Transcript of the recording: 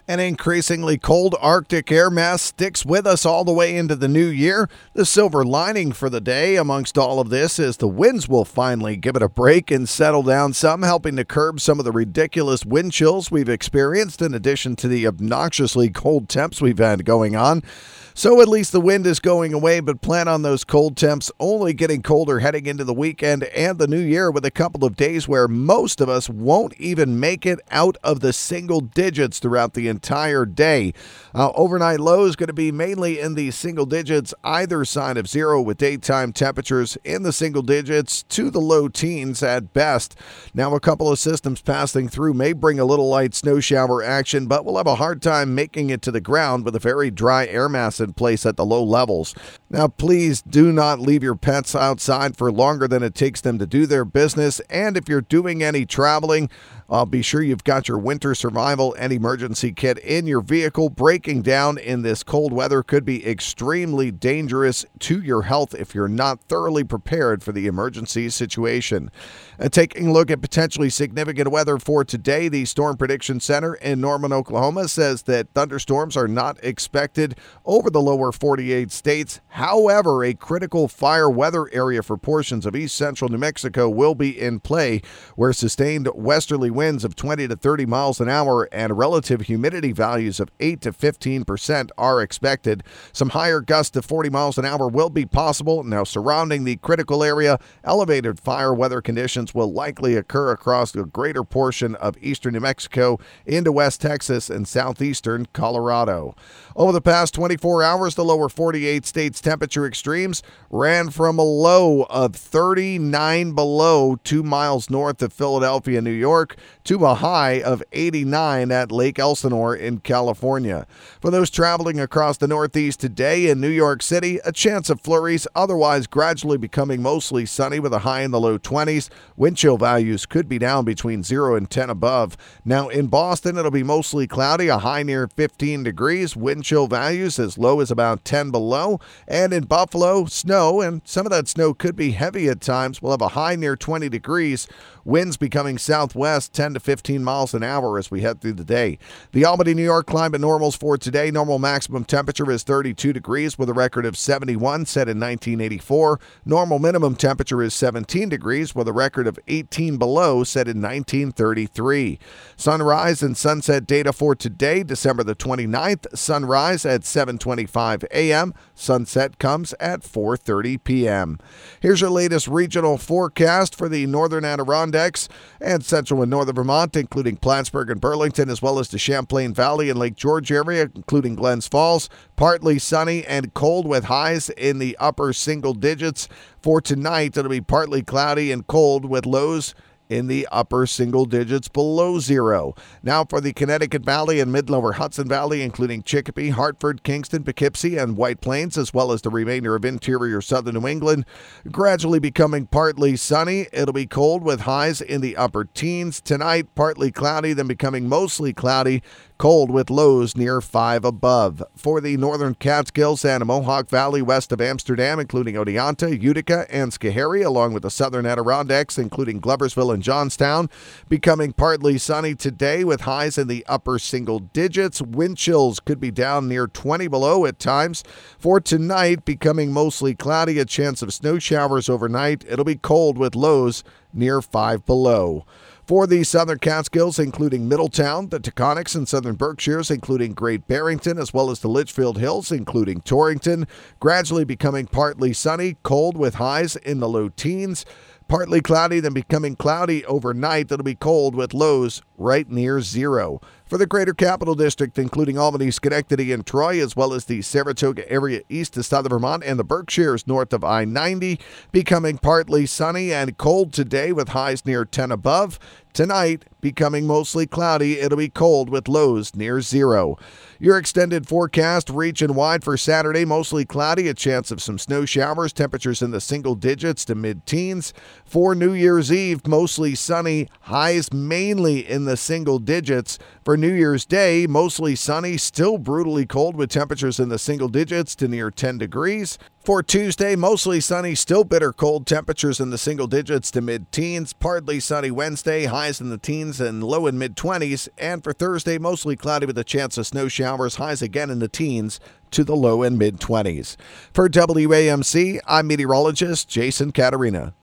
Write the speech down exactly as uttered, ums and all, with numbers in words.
An increasingly cold Arctic air mass sticks with us all the way into the new year. The silver lining for the day amongst all of this is the winds will finally give it a break and settle down some, helping to curb some of the ridiculous wind chills we've experienced, in addition to the obnoxiously cold temps we've had going on. So at least the wind is going away, but plan on those cold temps only getting colder heading into the weekend and the new year, with a couple of days where most of us won't even make it out of the single digits throughout the entire day. Uh, overnight low is going to be mainly in the single digits either side of zero, with daytime temperatures in the single digits to the low teens at best. Now, a couple of systems passing through may bring a little light snow shower action, but we'll have a hard time making it to the ground with a very dry air mass in place at the low levels. Now, please do not leave your pets outside for longer than it takes them to do their business. And if you're doing any traveling, Uh, be sure you've got your winter survival and emergency kit in your vehicle. Breaking down in this cold weather could be extremely dangerous to your health if you're not thoroughly prepared for the emergency situation. And taking a look at potentially significant weather for today, the Storm Prediction Center in Norman, Oklahoma says that thunderstorms are not expected over the lower forty-eight states. However, a critical fire weather area for portions of east central New Mexico will be in play, where sustained westerly winds of twenty to thirty miles an hour and relative humidity values of eight to fifteen percent are expected. Some higher gusts of forty miles an hour will be possible. Now, surrounding the critical area, elevated fire weather conditions will likely occur across a greater portion of eastern New Mexico into West Texas and southeastern Colorado. Over the past twenty-four hours, the lower forty-eight states temperature extremes ran from a low of thirty-nine below two miles north of Philadelphia, New York, to a high of eighty-nine at Lake Elsinore in California. For those traveling across the Northeast today, in New York City, a chance of flurries, otherwise gradually becoming mostly sunny with a high in the low twenties. Wind chill values could be down between zero and ten above. Now in Boston, it'll be mostly cloudy, a high near fifteen degrees. Wind chill values as low as about ten below. And in Buffalo, snow, and some of that snow could be heavy at times. We'll have a high near twenty degrees. Winds becoming southwest ten to fifteen miles an hour as we head through the day. The Albany, New York climate normals for today. Normal maximum temperature is thirty-two degrees with a record of seventy-one set in nineteen eighty-four. Normal minimum temperature is seventeen degrees with a record of eighteen below set in nineteen thirty-three. Sunrise and sunset data for today, December the twenty-ninth. Sunrise at seven twenty-five a.m. Sunset comes at four thirty p.m. Here's your latest regional forecast for the northern Adirondacks and central and northern Vermont, including Plattsburgh and Burlington, as well as the Champlain Valley and Lake George area, including Glens Falls. Partly sunny and cold with highs in the upper single digits. For tonight, it'll be partly cloudy and cold with lows in the upper single digits below zero. Now for the Connecticut Valley and mid-lower Hudson Valley, including Chicopee, Hartford, Kingston, Poughkeepsie, and White Plains, as well as the remainder of interior southern New England, gradually becoming partly sunny. It'll be cold with highs in the upper teens. Tonight, partly cloudy, then becoming mostly cloudy. Cold with lows near five above. For the northern Catskills and Mohawk Valley west of Amsterdam, including Oneonta, Utica, and Schoharie, along with the southern Adirondacks, including Gloversville and Johnstown, becoming partly sunny today with highs in the upper single digits. Wind chills could be down near twenty below at times. For tonight, becoming mostly cloudy, a chance of snow showers overnight. It'll be cold with lows near five below. For the southern Catskills, including Middletown, the Taconics and southern Berkshires, including Great Barrington, as well as the Litchfield Hills, including Torrington, gradually becoming partly sunny, cold with highs in the low teens. Partly cloudy, then becoming cloudy overnight. That'll be cold with lows right near zero. For the Greater Capital District, including Albany, Schenectady, and Troy, as well as the Saratoga area east to southern Vermont and the Berkshires north of I ninety, becoming partly sunny and cold today with highs near ten above. Tonight, becoming mostly cloudy, it'll be cold with lows near zero. Your extended forecast region-wide for Saturday, mostly cloudy, a chance of some snow showers, temperatures in the single digits to mid-teens. For New Year's Eve, mostly sunny, highs mainly in the single digits. For New Year's Day, mostly sunny, still brutally cold with temperatures in the single digits to near ten degrees. For Tuesday, mostly sunny, still bitter cold, temperatures in the single digits to mid-teens. Partly sunny Wednesday, highs in the teens and low and mid-twenties. And for Thursday, mostly cloudy with a chance of snow showers, highs again in the teens to the low and mid-twenties. For W A M C, I'm meteorologist Jason Caterina.